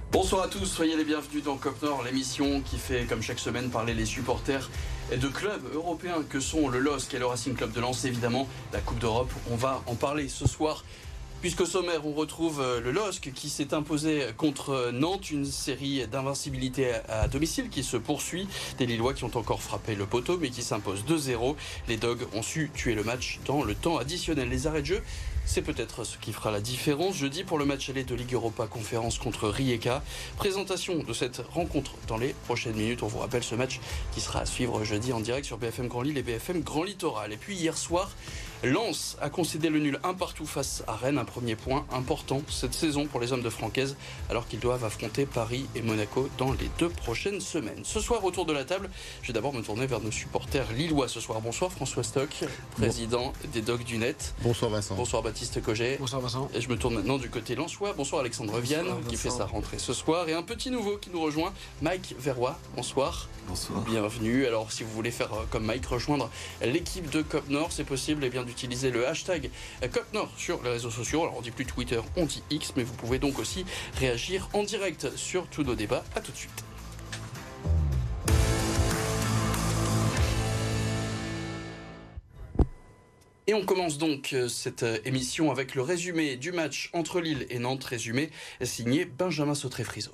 Bonsoir à tous, soyez les bienvenus dans COP Nord, l'émission qui fait comme chaque semaine parler les supporters de clubs européens que sont le LOSC et le Racing Club de Lens. Évidemment, la Coupe d'Europe, on va en parler ce soir. Puisqu'au sommaire, on retrouve le LOSC qui s'est imposé contre Nantes, une série d'invincibilité à domicile qui se poursuit. Des Lillois qui ont encore frappé le poteau mais qui s'imposent 2-0. Les Dogs ont su tuer le match dans le temps additionnel. Les arrêts de jeu, c'est peut-être ce qui fera la différence. Jeudi pour le match aller de Ligue Europa Conférence contre Rijeka. Présentation de cette rencontre dans les prochaines minutes. On vous rappelle ce match qui sera à suivre jeudi en direct sur BFM Grand Lille et BFM Grand Littoral. Et puis hier soir, Lens a concédé le nul 1-1 face à Rennes. Un premier point important cette saison pour les hommes de Francaise alors qu'ils doivent affronter Paris et Monaco dans les 2 prochaines semaines. Ce soir, autour de la table, je vais d'abord me tourner vers nos supporters lillois ce soir. Bonsoir François Stock, président des Dogs du Net. Bonsoir Vincent. Bonsoir Baptiste Cogé. Bonsoir Vincent. Et je me tourne maintenant du côté lensois. Bonsoir Alexandre Vianne qui fait sa rentrée ce soir. Et un petit nouveau qui nous rejoint, Mike Verroy. Bonsoir. Bonsoir. Bienvenue. Alors si vous voulez faire comme Mike, rejoindre l'équipe de COP Nord, c'est possible d'utiliser le hashtag COP Nord sur les réseaux sociaux. Alors on dit plus Twitter, on dit X, mais vous pouvez donc aussi réagir en direct sur tous nos débats. À tout de suite. Et on commence donc cette émission avec le résumé du match entre Lille et Nantes, résumé signé Benjamin Sautré-Friso.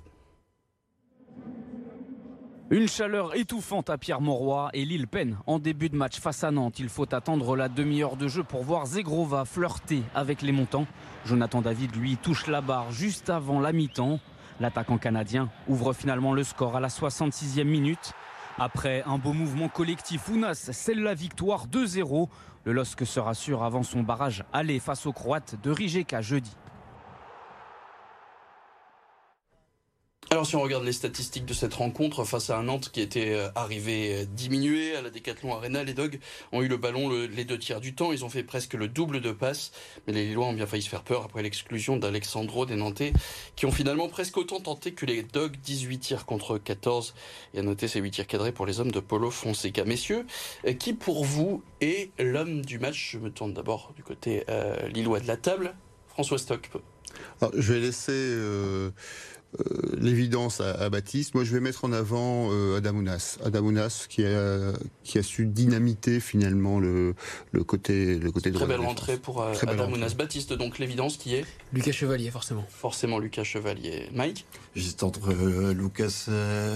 Une chaleur étouffante à Pierre-Mauroy et Lille peine en début de match face à Nantes. Il faut attendre la demi-heure de jeu pour voir Zegrova flirter avec les montants. Jonathan David, lui, touche la barre juste avant la mi-temps. L'attaquant canadien ouvre finalement le score à la 66e minute. Après un beau mouvement collectif, Ounas scelle la victoire 2-0. Le LOSC se rassure avant son barrage aller face aux Croates de Rijeka jeudi. Alors si on regarde les statistiques de cette rencontre face à un Nantes qui était arrivé diminué à la Decathlon Arena, les Dogs ont eu le ballon les 2 tiers du temps. Ils ont fait presque le double de passes, mais les Lillois ont bien failli se faire peur après l'exclusion d'Alexandro des Nantais qui ont finalement presque autant tenté que les Dogs, 18 tirs contre 14. Et à noter ces 8 tirs cadrés pour les hommes de Paulo Fonseca. Messieurs, qui pour vous est l'homme du match? Je me tourne d'abord du côté lillois de la table. François Stock. Alors, je vais laisser l'évidence à Baptiste. Moi, je vais mettre en avant Adam Ounas. Adam Ounas qui a su dynamiter finalement le côté droit. Très belle rentrée pour Adam Ounas. Baptiste, donc l'évidence qui est Lucas Chevalier, forcément. Forcément Lucas Chevalier. Mike? J'étais entre Lucas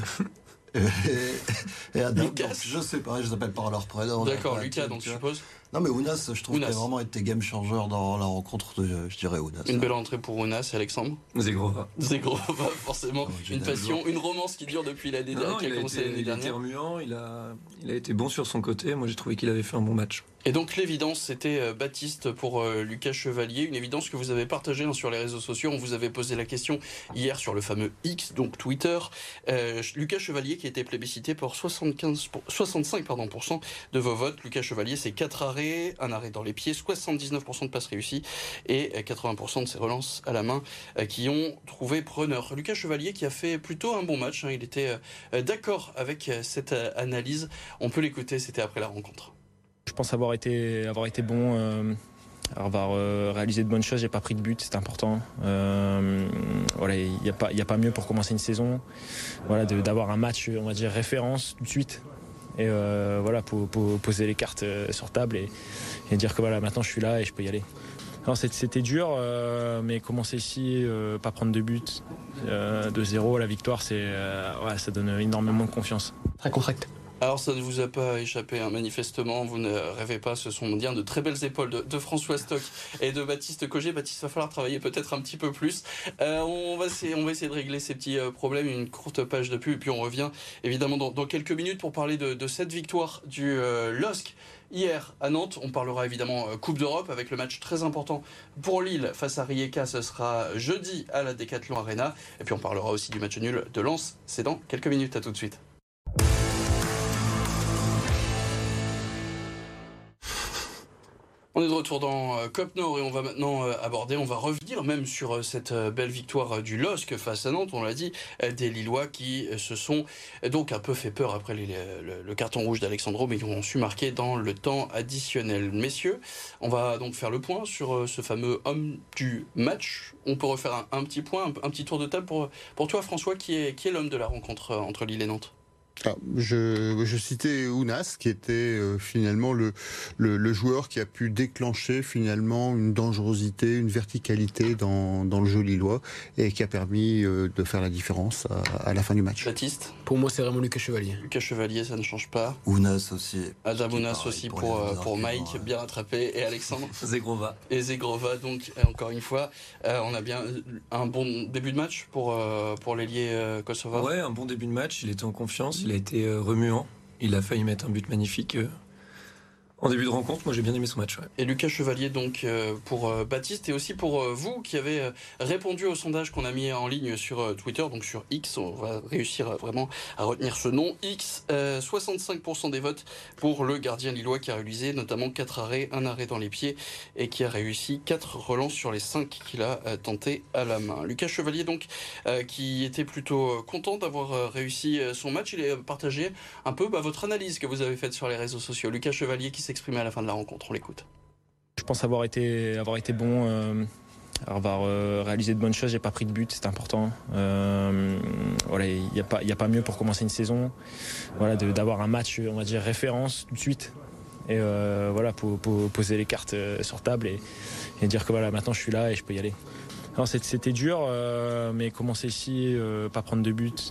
et Adam. Lucas. Donc, je sais pas, je les appelle par leur prénom. D'accord, Lucas, donc je suppose. Non mais Ounas, je trouve qu'il a vraiment été game changer dans la rencontre de, je dirais Ounas. Une belle entrée pour Ounas, Alexandre. Zegrova, forcément. Une passion, une romance qui dure depuis l'année dernière, qui a commencé l'année dernière. Il a été remuant, il a été bon sur son côté. Moi j'ai trouvé qu'il avait fait un bon match. Et donc l'évidence, c'était Baptiste pour Lucas Chevalier, une évidence que vous avez partagée sur les réseaux sociaux. On vous avait posé la question hier sur le fameux X, donc Twitter. Lucas Chevalier qui a été plébiscité pour 65% de vos votes. Lucas Chevalier, c'est 4 arrêts, un arrêt dans les pieds, 79% de passes réussies et 80% de ses relances à la main qui ont trouvé preneur. Lucas Chevalier qui a fait plutôt un bon match, il était d'accord avec cette analyse. On peut l'écouter, c'était après la rencontre. Je pense avoir été bon, avoir réalisé de bonnes choses. J'ai pas pris de but, c'est important. Voilà, il y a pas mieux pour commencer une saison. Voilà, d'avoir un match, on va dire référence tout de suite. Et voilà, pour poser les cartes sur table et dire que voilà, maintenant je suis là et je peux y aller. Alors c'était dur, mais commencer ici, pas prendre de but, 2-0, la victoire, ça donne énormément de confiance. Très contract. Alors ça ne vous a pas échappé, manifestement, vous ne rêvez pas, ce sont bien de très belles épaules de François Stock et de Baptiste Cogé. Baptiste, va falloir travailler peut-être un petit peu plus. On va essayer de régler ces petits problèmes, une courte page de pub, et puis on revient évidemment dans quelques minutes pour parler de cette victoire du LOSC. Hier à Nantes, on parlera évidemment Coupe d'Europe avec le match très important pour Lille face à Rijeka. Ce sera jeudi à la Decathlon Arena. Et puis on parlera aussi du match nul de Lens. C'est dans quelques minutes, à tout de suite. On est de retour dans COP Nord et on va maintenant on va revenir même sur cette belle victoire du LOSC face à Nantes, on l'a dit, des Lillois qui se sont donc un peu fait peur après le carton rouge d'Alexandro, mais qui ont su marquer dans le temps additionnel. Messieurs, on va donc faire le point sur ce fameux homme du match. On peut refaire un petit point, un petit tour de table pour toi François, qui est l'homme de la rencontre entre Lille et Nantes. Je citais Ounas, qui était finalement le joueur qui a pu déclencher finalement une dangerosité, une verticalité dans le jeu lillois et qui a permis de faire la différence à la fin du match. Baptiste? Pour moi, c'est vraiment Lucas Chevalier. Lucas Chevalier, ça ne change pas. Ounas aussi. Adam Ounas aussi pour Mike, bien rattrapé. Et Alexandre? Zegrova. Et Zegrova, donc encore une fois, on a bien un bon début de match pour l'ailier kosovar. Ouais, un bon début de match, il était en confiance, il a été remuant, il a failli mettre un but magnifique en début de rencontre. Moi j'ai bien aimé son match. Ouais. Et Lucas Chevalier donc pour Baptiste et aussi pour vous qui avez répondu au sondage qu'on a mis en ligne sur Twitter, donc sur X, on va réussir vraiment à retenir ce nom X. 65% des votes pour le gardien lillois qui a réalisé notamment 4 arrêts, un arrêt dans les pieds et qui a réussi 4 relances sur les 5 qu'il a tenté à la main. Lucas Chevalier donc qui était plutôt content d'avoir réussi son match. Il a partagé un peu votre analyse que vous avez faite sur les réseaux sociaux. Lucas Chevalier qui s'exprimer à la fin de la rencontre, on l'écoute. Je pense avoir été bon, avoir réalisé de bonnes choses. J'ai pas pris de but, c'est important. Voilà, il y a pas mieux pour commencer une saison. Voilà, d'avoir un match, on va dire référence tout de suite. Et voilà, pour poser les cartes sur table et dire que voilà, maintenant je suis là et je peux y aller. Alors, c'était dur, mais commencer ici, pas prendre de but,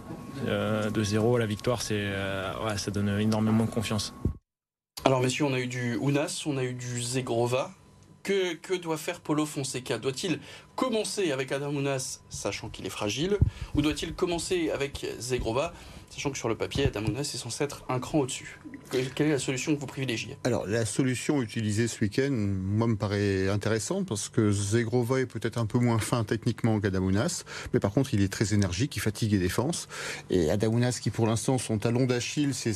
2-0 à la victoire, ça donne énormément de confiance. Alors messieurs, on a eu du Ounas, on a eu du Zegrova. Que doit faire Paulo Fonseca? Doit-il commencer avec Adam Ounas, sachant qu'il est fragile, ou doit-il commencer avec Zegrova, sachant que sur le papier, Adam Ounas est censé être un cran au-dessus? Quelle est la solution que vous privilégiez? Alors, la solution utilisée ce week-end, moi, me paraît intéressante parce que Zegrova est peut-être un peu moins fin techniquement qu'Adam Ounas, mais par contre, il est très énergique, il fatigue les défenses. Et Adam Ounas, qui pour l'instant, son talon d'Achille, c'est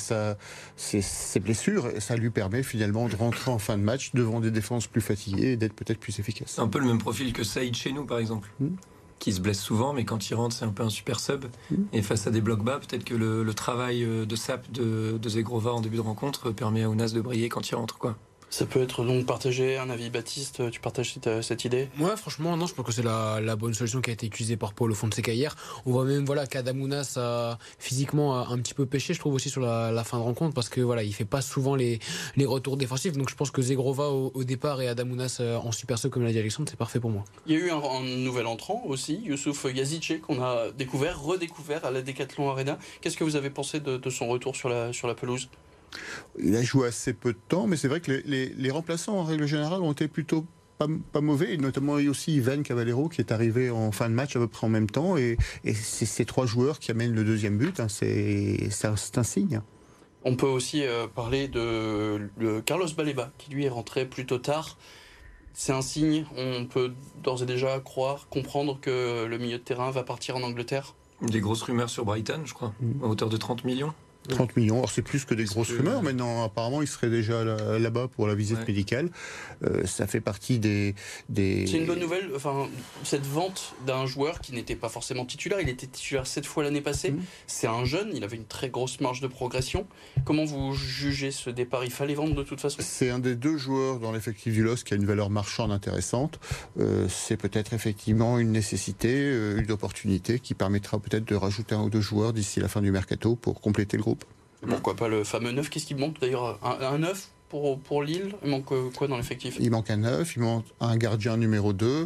ses blessures, et ça lui permet finalement de rentrer en fin de match devant des défenses plus fatiguées et d'être peut-être plus efficace. C'est un peu le même profil que Saïd chez nous, par exemple. Qui se blesse souvent, mais quand il rentre, c'est un peu un super sub. Et face à des blocs bas, peut-être que le travail de sap de Zegrova en début de rencontre permet à Ounas de briller quand il rentre, quoi. Ça peut être donc partagé, un avis. Baptiste, tu partages cette idée? Ouais, franchement, non, je pense que c'est la bonne solution qui a été utilisée par Paulo Fonseca hier. On voit même qu'Adam Ounas a physiquement un petit peu pêché, je trouve, aussi sur la fin de rencontre, parce que voilà, il fait pas souvent les retours défensifs. Donc je pense que Zegrova au départ et Adam Ounas en super sub, comme l'a dit Alexandre, c'est parfait pour moi. Il y a eu un nouvel entrant aussi, Youssouf Yazice, qu'on a redécouvert à la Decathlon Arena. Qu'est-ce que vous avez pensé de son retour sur la pelouse? Il a joué assez peu de temps, mais c'est vrai que les remplaçants, en règle générale, ont été plutôt pas mauvais, et notamment aussi Ivan Cavallero qui est arrivé en fin de match à peu près en même temps, et c'est ces 3 joueurs qui amènent le deuxième but, c'est un signe. On peut aussi parler de Carlos Baleba, qui lui est rentré plutôt tard. C'est un signe, on peut d'ores et déjà comprendre que le milieu de terrain va partir en Angleterre. Des grosses rumeurs sur Brighton, je crois, à hauteur de 30 millions. 30 millions, alors c'est plus que des grosses rumeurs maintenant, apparemment il serait déjà là-bas pour la visite médicale. Ça fait partie des... C'est une bonne nouvelle, enfin, cette vente d'un joueur qui n'était pas forcément titulaire, il était titulaire 7 fois l'année passée, c'est un jeune, il avait une très grosse marge de progression. Comment vous jugez ce départ? Il fallait vendre de toute façon? C'est un des 2 joueurs dans l'effectif du LOSC qui a une valeur marchande intéressante. C'est peut-être effectivement une nécessité, une opportunité qui permettra peut-être de rajouter 1 ou 2 joueurs d'ici la fin du mercato pour compléter le groupe. Pourquoi pas le fameux 9? Qu'est-ce qui manque d'ailleurs? Un 9 pour Lille? Il manque quoi dans l'effectif? Il manque un 9, il manque un gardien numéro 2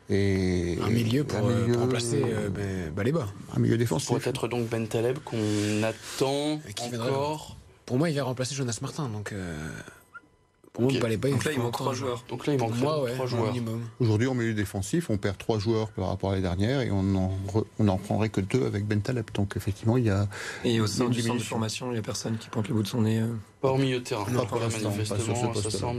et un milieu pour remplacer Baleba. Un milieu défensif. Pourrait être donc Ben Taleb qu'on attend encore. Pour moi, il vient remplacer Jonas Martin, donc... Pour moi, Baleba, donc là, il manque 3 joueurs. Donc là, il manque 3 joueurs. Minimum. Aujourd'hui, en milieu défensif, on perd 3 joueurs par rapport à l'année dernière et on n'en prendrait que 2 avec Ben Taleb. Donc effectivement, il y a... Et au sein du centre de formation, il n'y a personne qui pointe le bout de son nez. Pas au milieu de terrain. Pas pour l'instant, manifestement,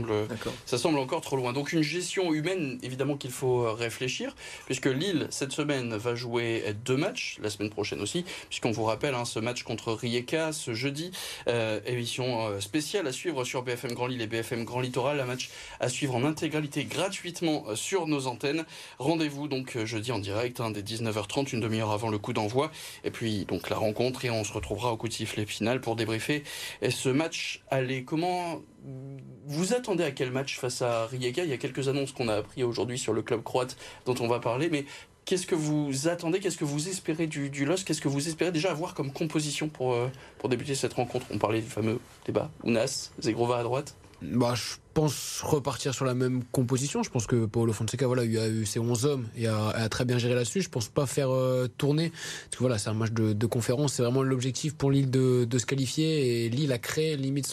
ça semble encore trop loin. Donc une gestion humaine, évidemment qu'il faut réfléchir, puisque Lille, cette semaine, va jouer 2 matchs, la semaine prochaine aussi, puisqu'on vous rappelle ce match contre Rijeka, ce jeudi, émission spéciale à suivre sur BFM Grand Lille et BFM Grand Littoral. Un match à suivre en intégralité gratuitement sur nos antennes. Rendez-vous donc jeudi en direct dès 19h30, une demi-heure avant le coup d'envoi. Et puis donc la rencontre et on se retrouvera au coup de sifflet final pour débriefer ce match aller. Comment vous attendez à quel match face à Rijeka? Il y a quelques annonces qu'on a appris aujourd'hui sur le club croate dont on va parler, mais qu'est-ce que vous attendez, qu'est-ce que vous espérez du LOSC, qu'est-ce que vous espérez déjà avoir comme composition pour débuter cette rencontre? On parlait du fameux débat, Ounas, Zegrova à droite. Je pense repartir sur la même composition. Je pense que Paulo Fonseca a eu ses 11 hommes et a très bien géré là-dessus. Je pense pas faire tourner, parce que c'est un match de conférence. C'est vraiment l'objectif pour Lille de se qualifier, et Lille a créé limite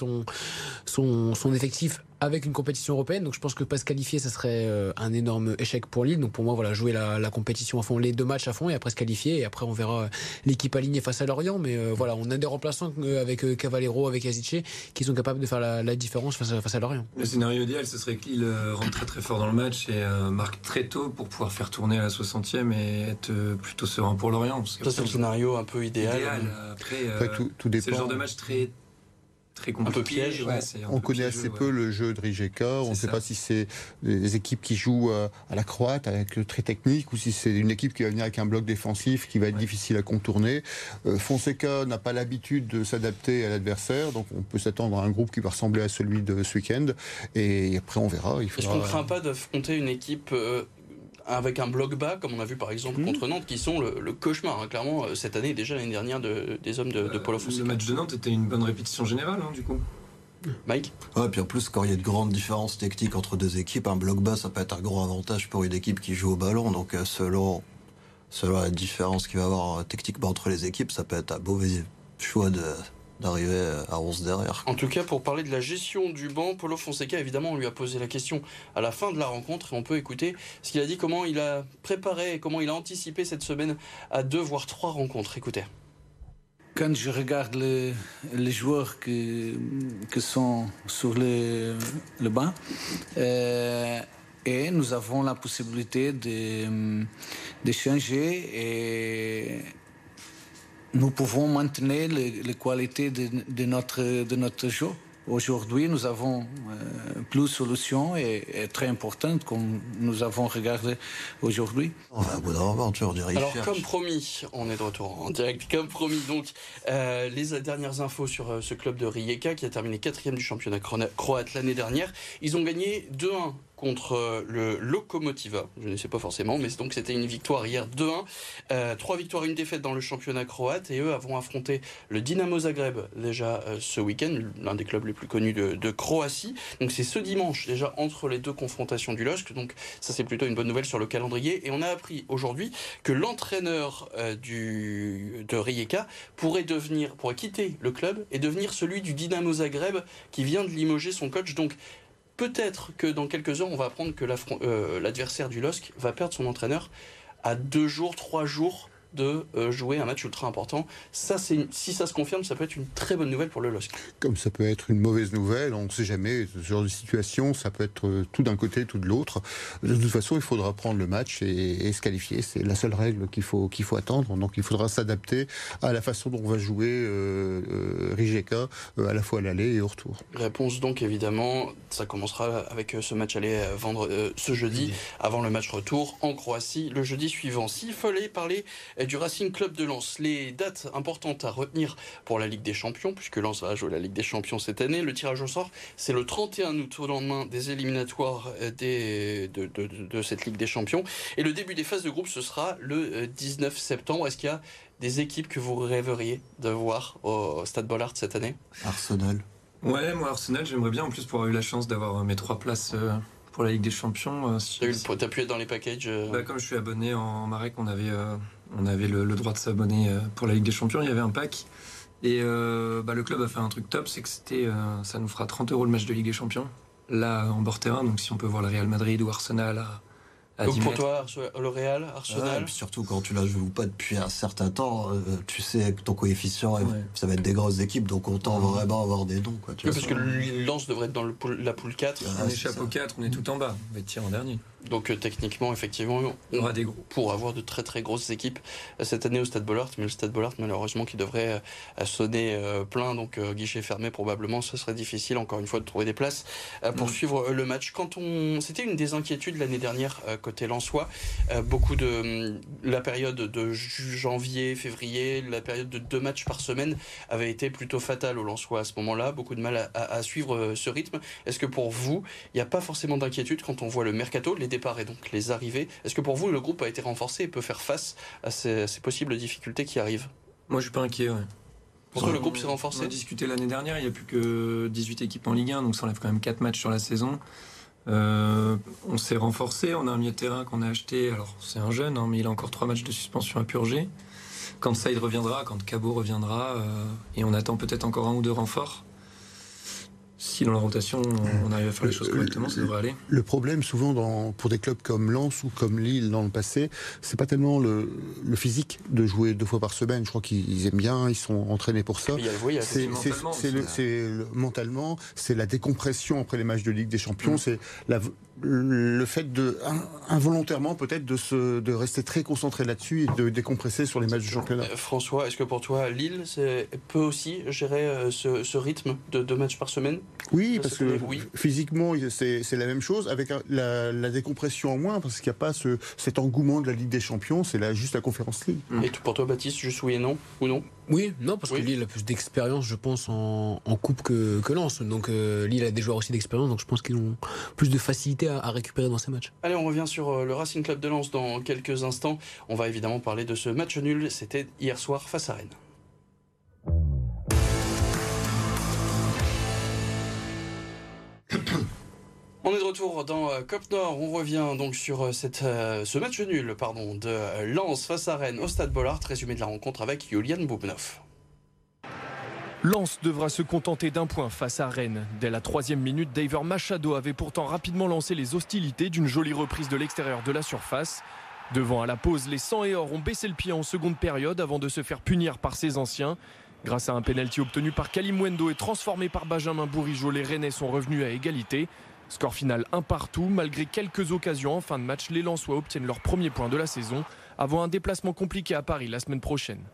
son effectif avec une compétition européenne. Donc je pense que pas se qualifier, ça serait un énorme échec pour Lille. Donc pour moi, jouer la compétition à fond, les 2 matchs à fond, et après se qualifier, et après on verra l'équipe alignée face à Lorient. Mais on a des remplaçants avec Cavallero, avec Azice, qui sont capables de faire la différence face à Lorient. Le scénario idéal, ce serait que Lille rentre très très fort dans le match et marque très tôt pour pouvoir faire tourner à la 60e et être plutôt serein pour Lorient. Parce que ça, c'est le scénario un peu idéal. Après, tout dépend. C'est le genre de match très compliqué. Un peu piège. On connaît assez peu le jeu de Rijeka. On ne sait pas si c'est des équipes qui jouent à la croate, avec le très technique, ou si c'est une équipe qui va venir avec un bloc défensif qui va être difficile à contourner. Fonseca n'a pas l'habitude de s'adapter à l'adversaire, donc on peut s'attendre à un groupe qui va ressembler à celui de ce week-end. Et après, on verra. Est-ce qu'on ne craint pas d'affronter une équipe avec un bloc bas, comme on a vu par exemple contre Nantes, qui sont le cauchemar, clairement, cette année, déjà l'année dernière, des hommes de Paulo Fonseca. Le match de Nantes était une bonne répétition générale, du coup. Mike? Ouais, puis en plus, quand il y a de grandes différences techniques entre 2 équipes, un bloc bas, ça peut être un gros avantage pour une équipe qui joue au ballon. Donc selon la différence qu'il va y avoir techniquement entre les équipes, ça peut être un mauvais choix d'arriver à 11 derrière. En tout cas, pour parler de la gestion du banc, Paulo Fonseca, évidemment, on lui a posé la question à la fin de la rencontre, et on peut écouter ce qu'il a dit, comment il a préparé, comment il a anticipé cette semaine à 2 voire 3 rencontres. Écoutez. Quand je regarde les joueurs qui sont sur le banc, et nous avons la possibilité de changer, et nous pouvons maintenir les qualités de notre jeu. Aujourd'hui, nous avons plus de solutions et très importantes, comme nous avons regardé aujourd'hui. On va à bout d'aventure, Alors, comme promis, on est de retour en direct. Comme promis, donc, les dernières infos sur ce club de Rijeka qui a terminé 4e du championnat croate l'année dernière. Ils ont gagné 2-1 contre le Lokomotiva, je ne sais pas forcément, mais donc c'était une victoire hier 2-1, 3 victoires, 1 défaite dans le championnat croate, et eux vont affronter le Dinamo Zagreb déjà ce week-end, l'un des clubs les plus connus de Croatie. Donc c'est ce dimanche déjà entre les 2 confrontations du LOSC, donc ça c'est plutôt une bonne nouvelle sur le calendrier. Et on a appris aujourd'hui que l'entraîneur de Rijeka pourrait quitter le club et devenir celui du Dinamo Zagreb qui vient de limoger son coach. Donc peut-être que dans quelques heures, on va apprendre que l'adversaire du LOSC va perdre son entraîneur à 2 jours, 3 jours de jouer un match ultra important. Ça, si ça se confirme, ça peut être une très bonne nouvelle pour le LOSC. Comme ça peut être une mauvaise nouvelle, on ne sait jamais. Ce genre de situation, ça peut être tout d'un côté, tout de l'autre. De toute façon, il faudra prendre le match et se qualifier. C'est la seule règle qu'il faut attendre. Donc il faudra s'adapter à la façon dont on va jouer Rijeka, à la fois à l'aller et au retour. Réponse donc évidemment, ça commencera avec ce match aller ce jeudi, avant le match retour en Croatie le jeudi suivant. S'il fallait parler du Racing Club de Lens, les dates importantes à retenir pour la Ligue des Champions, puisque Lens va jouer la Ligue des Champions cette année. Le tirage au sort, c'est le 31 août, au lendemain des éliminatoires de cette Ligue des Champions. Et le début des phases de groupe, ce sera le 19 septembre. Est-ce qu'il y a des équipes que vous rêveriez de voir au Stade Bollaert cette année? Arsenal. Ouais, moi Arsenal, j'aimerais bien, en plus pour avoir eu la chance d'avoir mes 3 places pour la Ligue des Champions. T'as pu être dans les packages Comme je suis abonné en Marek, on avait le droit de s'abonner pour la Ligue des Champions, il y avait un pack. Et le club a fait un truc top, c'est que ça nous fera 30 € le match de Ligue des Champions, là en bord terrain, donc si on peut voir le Real Madrid ou Arsenal à donc pour toi, le Real, Arsenal. Et puis surtout quand tu la joues pas depuis un certain temps, tu sais que ton coefficient, ça va être des grosses équipes, donc autant vraiment avoir des noms. Parce que Lens devrait être dans la poule 4. On échappe au 4, on est tout en bas, on va être tiré en dernier. Donc techniquement, effectivement, Il y aura des gros. Pour avoir de très très grosses équipes cette année au Stade Bollaert, mais le Stade Bollaert malheureusement qui devrait sonner plein, donc guichet fermé probablement, ce serait difficile encore une fois de trouver des places pour suivre le match. C'était une des inquiétudes l'année dernière côté lensois, beaucoup de la période de janvier, février, la période de 2 matchs par semaine avait été plutôt fatale aux lensois à ce moment-là, beaucoup de mal à suivre ce rythme. Est-ce que pour vous, il n'y a pas forcément d'inquiétude quand on voit le mercato, les départs et donc les arrivées? Est-ce que pour vous, le groupe a été renforcé et peut faire face à ces possibles difficultés qui arrivent? Moi, je suis pas inquiet, ouais. Pourquoi le groupe s'est renforcé? On a discuté l'année dernière, il n'y a plus que 18 équipes en Ligue 1, donc ça enlève quand même 4 matchs sur la saison. On s'est renforcé, on a un milieu de terrain qu'on a acheté, alors c'est un jeune, mais il a encore 3 matchs de suspension à purger. Quand Saïd reviendra, quand Cabot reviendra, et on attend peut-être encore 1 ou 2 renforts. Si dans la rotation, on arrive à faire les choses correctement, ça devrait aller. Le problème, souvent, pour des clubs comme Lens ou comme Lille dans le passé, c'est pas tellement le physique de jouer 2 fois par semaine. Je crois qu'ils aiment bien, ils sont entraînés pour ça. Il y a le voyage. Mentalement, c'est la décompression après les matchs de Ligue des Champions, c'est le fait involontairement peut-être de rester très concentré là-dessus et de décompresser sur les matchs du championnat. François, est-ce que pour toi, Lille peut aussi gérer ce rythme de 2 matchs par semaine? Oui, parce que physiquement, c'est la même chose, avec la décompression en moins, parce qu'il n'y a pas cet engouement de la Ligue des Champions, c'est juste la Conférence League. Et pour toi, Baptiste, juste oui et non, ou non? Oui, non, parce que Lille a plus d'expérience, je pense, en coupe que Lens. Donc Lille a des joueurs aussi d'expérience, donc je pense qu'ils ont plus de facilité à récupérer dans ces matchs. Allez, on revient sur le Racing Club de Lens dans quelques instants. On va évidemment parler de ce match nul, c'était hier soir face à Rennes. On est de retour dans COP Nord. On revient donc sur ce match nul de Lens face à Rennes au Stade Bollaert. Résumé de la rencontre avec Julian Boubnov. Lens devra se contenter d'un point face à Rennes. Dès la 3e minute, Daver Machado avait pourtant rapidement lancé les hostilités d'une jolie reprise de l'extérieur de la surface. Devant à la pause, les 100 et or ont baissé le pied en seconde période avant de se faire punir par ses anciens. Grâce à un pénalty obtenu par Kalimwendo et transformé par Benjamin Bourigeaud, les Rennais sont revenus à égalité. Score final 1-1, malgré quelques occasions en fin de match, les Lensois obtiennent leur premier point de la saison avant un déplacement compliqué à Paris la semaine prochaine.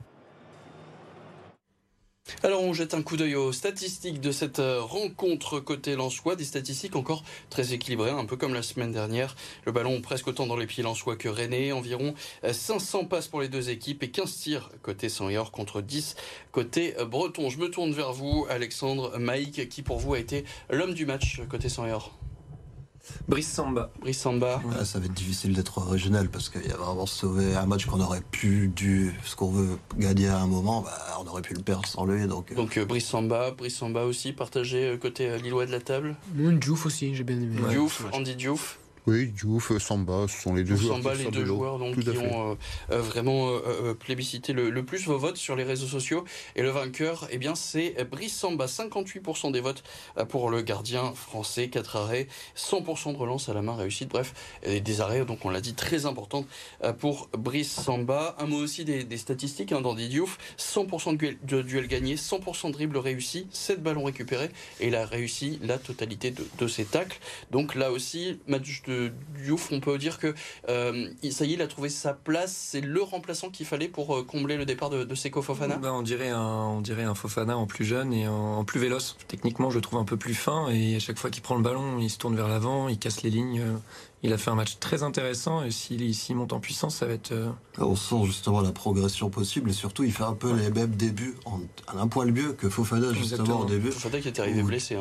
Alors on jette un coup d'œil aux statistiques de cette rencontre côté lensois, des statistiques encore très équilibrées, un peu comme la semaine dernière. Le ballon presque autant dans les pieds lensois que rennais, environ 500 passes pour les deux équipes et 15 tirs côté 100 et or contre 10 côté breton. Je me tourne vers vous, Alexandre Maïk, qui pour vous a été l'homme du match côté 100 et or. Brice Samba. Ouais, ça va être difficile d'être original parce qu'il y a vraiment sauvé un match qu'on aurait pu, ce qu'on veut gagner à un moment, on aurait pu le perdre sans lui. Donc Brice Samba aussi partagé côté lillois de la table. Diouf aussi, j'ai bien aimé. Diouf, Andy Diouf. Oui, Diouf, Samba, ce sont les deux joueurs. Samba, les deux joueurs donc, qui ont vraiment plébiscité le plus vos votes sur les réseaux sociaux. Et le vainqueur, eh bien, c'est Brice Samba. 58% des votes pour le gardien français. 4 arrêts, 100% de relance à la main réussite. Bref, des arrêts, donc on l'a dit, très importantes pour Brice Samba. Un mot aussi des statistiques d'Andy Diouf. 100% de duel gagné, 100% de dribble réussi, 7 ballons récupérés. Et il a réussi la totalité de ses tacles. Donc là aussi, match de Diouf, on peut dire que ça y est, il a trouvé sa place. C'est le remplaçant qu'il fallait pour combler le départ de Seko Fofana. On dirait un Fofana en plus jeune et en plus véloce. Techniquement, je le trouve un peu plus fin et à chaque fois qu'il prend le ballon, il se tourne vers l'avant, il casse les lignes. Il a fait un match très intéressant et s'il monte en puissance, ça va être... On sent justement la progression possible et surtout il fait un peu les mêmes débuts à un poil mieux que Fofana justement au début. Fofana qui était arrivé blessé.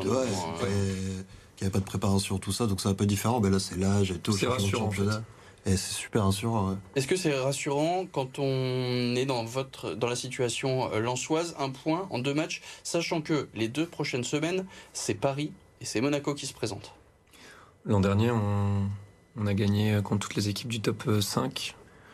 Il n'y avait pas de préparation, tout ça, donc c'est un peu différent, mais là c'est l'âge et tout. C'est rassurant en fait. Et c'est super rassurant. Ouais. Est-ce que c'est rassurant quand on est dans la situation lensoise, un point en 2 matchs, sachant que les 2 prochaines semaines, c'est Paris et c'est Monaco qui se présentent? L'an dernier, on a gagné contre toutes les équipes du top 5.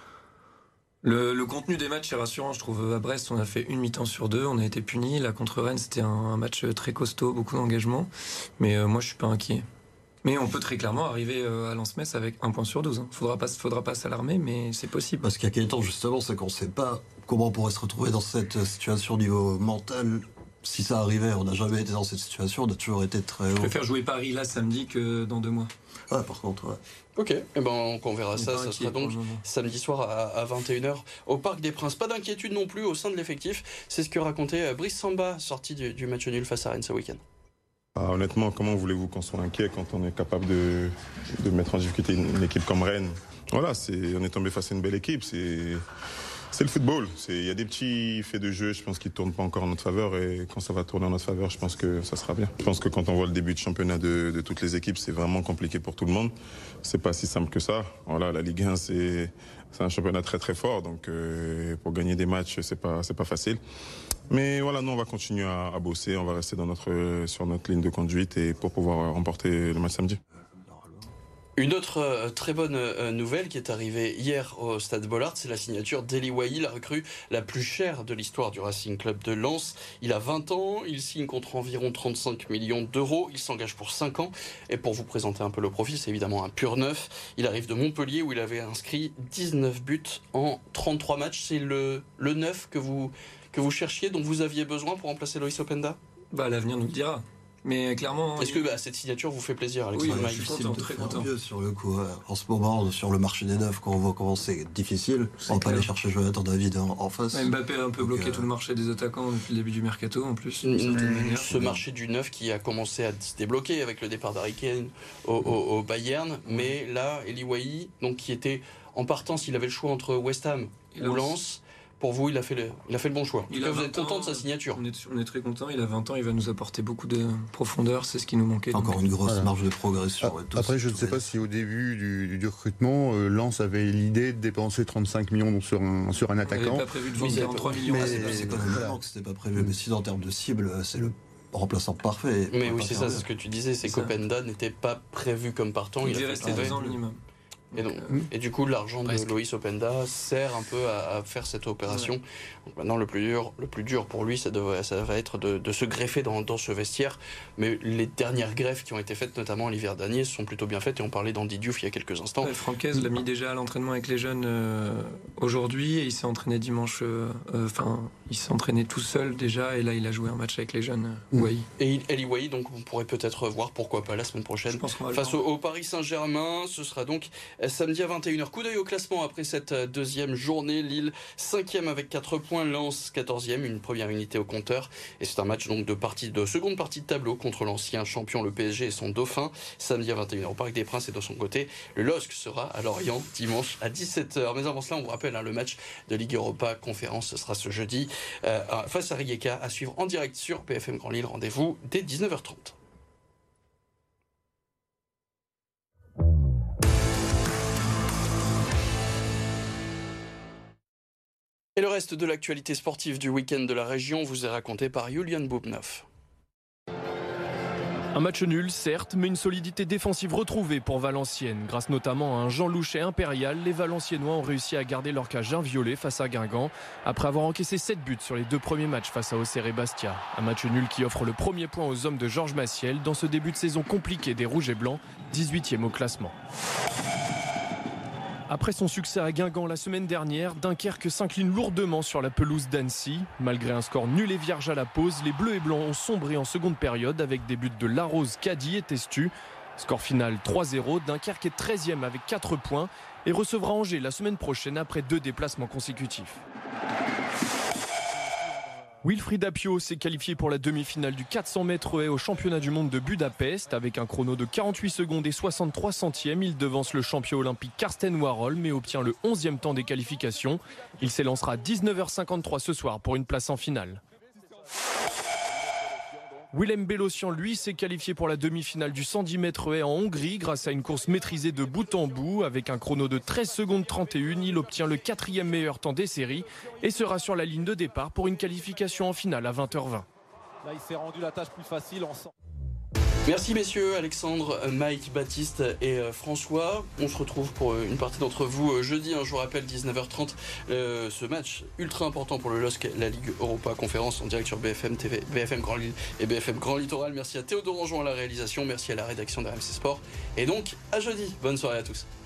Le contenu des matchs est rassurant, je trouve. À Brest, on a fait une mi-temps sur 2, on a été punis. Là, contre Rennes, c'était un match très costaud, beaucoup d'engagement. Mais moi, je suis pas inquiet. Mais on peut très clairement arriver à Lens-Metz avec 1 point sur 12. Faudra pas s'alarmer, mais c'est possible. Parce qu'il y a quelques temps, justement, c'est qu'on ne sait pas comment on pourrait se retrouver dans cette situation au niveau mental si ça arrivait, on n'a jamais été dans cette situation, on a toujours été très haut. Je préfère jouer Paris là samedi que dans 2 mois. Ouais, par contre, ouais. Ok, on verra ça sera donc samedi soir à 21h au Parc des Princes. Pas d'inquiétude non plus au sein de l'effectif, c'est ce que racontait Brice Samba, sorti du match nul face à Rennes ce week-end. Honnêtement, comment voulez-vous qu'on soit inquiet quand on est capable de mettre en difficulté une équipe comme Rennes? Voilà, on est tombé face à une belle équipe, c'est le football. Il y a des petits faits de jeu, je pense, qui ne tournent pas encore en notre faveur. Et quand ça va tourner en notre faveur, je pense que ça sera bien. Je pense que quand on voit le début de championnat de toutes les équipes, c'est vraiment compliqué pour tout le monde. C'est pas si simple que ça. Voilà, la Ligue 1, c'est un championnat très très fort. Donc pour gagner des matchs, c'est pas facile. Mais voilà, nous, on va continuer à bosser. On va rester sur notre ligne de conduite et pour pouvoir remporter le match samedi. Une autre très bonne nouvelle qui est arrivée hier au Stade Bollaert, c'est la signature d'Eli Wahi, la recrue la plus chère de l'histoire du Racing Club de Lens. Il a 20 ans, il signe contre environ 35 millions d'euros, il s'engage pour 5 ans. Et pour vous présenter un peu le profil, c'est évidemment un pur neuf. Il arrive de Montpellier où il avait inscrit 19 buts en 33 matchs. C'est le neuf que vous cherchiez, dont vous aviez besoin pour remplacer Loïs Openda ? L'avenir nous le dira. Mais clairement... Est-ce que cette signature vous fait plaisir, Alexandre? Oui, je suis content, très content. Sur le coup, en ce moment, sur le marché des neufs, quand on voit comment c'est difficile, on peut aller chercher Jonathan David en face. Mbappé a un peu bloqué tout le marché des attaquants depuis le début du mercato, en plus, d'une certaine manière. Ce marché du neuf qui a commencé à se débloquer avec le départ d'Harry Kane au Bayern, mais là, Eli Wahi, donc qui était en partance, il avait le choix entre West Ham ou Lens. Pour vous, il a fait le bon choix. Vous êtes content de sa signature? On est très content. Il a 20 ans, il va nous apporter beaucoup de profondeur. C'est ce qui nous manquait. Encore une grosse marge de progression. Après, je ne sais pas si au début du recrutement, Lens avait l'idée de dépenser 35 millions sur un attaquant. Il n'avait pas prévu de vendre 43 millions. C'est quand même que c'était pas prévu. Mais si en termes de cible, c'est le remplaçant parfait. Mais oui, c'est ça, c'est ce que tu disais. C'est qu'Openda n'était pas prévu comme partant. Il devait rester 2 ans minimum. Et du coup, l'argent de Loïs Openda sert un peu à faire cette opération. Ouais. Donc maintenant, le plus dur pour lui, ça va être de se greffer dans ce vestiaire. Mais les dernières greffes qui ont été faites, notamment l'hiver dernier, sont plutôt bien faites. Et on parlait d'Andy Diouf il y a quelques instants. Francaise l'a mis déjà à l'entraînement avec les jeunes aujourd'hui. Et il s'est entraîné dimanche. Il s'est entraîné tout seul déjà. Et là, il a joué un match avec les jeunes. Wahi. Et Eli Wahi, donc vous pourrez peut-être voir, pourquoi pas, la semaine prochaine. Face au Paris Saint-Germain, ce sera donc samedi à 21h. Coup d'œil au classement après cette deuxième journée. Lille 5e avec 4 points, Lens 14e, une première unité au compteur. Et c'est un match donc de seconde partie de tableau contre l'ancien champion le PSG et son dauphin. Samedi à 21h au Parc des Princes. Et de son côté, le LOSC sera à Lorient dimanche à 17h. Mais avant cela, on vous rappelle le match de Ligue Europa Conférence, ce sera ce jeudi face à Rijeka, à suivre en direct sur BFM Grand Lille. Rendez-vous dès 19h30. Et le reste de l'actualité sportive du week-end de la région vous est raconté par Julian Boubnov. Un match nul, certes, mais une solidité défensive retrouvée pour Valenciennes. Grâce notamment à un Jean Louchet impérial, les Valenciennois ont réussi à garder leur cage inviolée face à Guingamp, après avoir encaissé 7 buts sur les 2 premiers matchs face à Auxerre et Bastia. Un match nul qui offre le premier point aux hommes de Georges Massiel dans ce début de saison compliqué des Rouges et Blancs, 18e au classement. Après son succès à Guingamp la semaine dernière, Dunkerque s'incline lourdement sur la pelouse d'Annecy. Malgré un score nul et vierge à la pause, les Bleus et Blancs ont sombré en seconde période avec des buts de Larose, Caddy et Testu. Score final 3-0, Dunkerque est 13e avec 4 points et recevra Angers la semaine prochaine après 2 déplacements consécutifs. Wilfried Apio s'est qualifié pour la demi-finale du 400 mètres haies au championnat du monde de Budapest. Avec un chrono de 48 secondes et 63 centièmes, il devance le champion olympique Karsten Warhol mais obtient le 11e temps des qualifications. Il s'élancera à 19h53 ce soir pour une place en finale. Willem Bellossian, lui, s'est qualifié pour la demi-finale du 110 mètres haies en Hongrie grâce à une course maîtrisée de bout en bout. Avec un chrono de 13 secondes 31, il obtient le 4e meilleur temps des séries et sera sur la ligne de départ pour une qualification en finale à 20h20. Là, il s'est rendu la tâche plus facile. Merci messieurs, Alexandre, Mike, Baptiste et François. On se retrouve pour une partie d'entre vous jeudi, je vous rappelle 19h30, ce match ultra important pour le LOSC, la Ligue Europa Conférence en direct sur BFM TV, BFM Grand Lille et BFM Grand Littoral. Merci à Théodore Anjon à la réalisation, merci à la rédaction de RMC Sport et donc à jeudi. Bonne soirée à tous.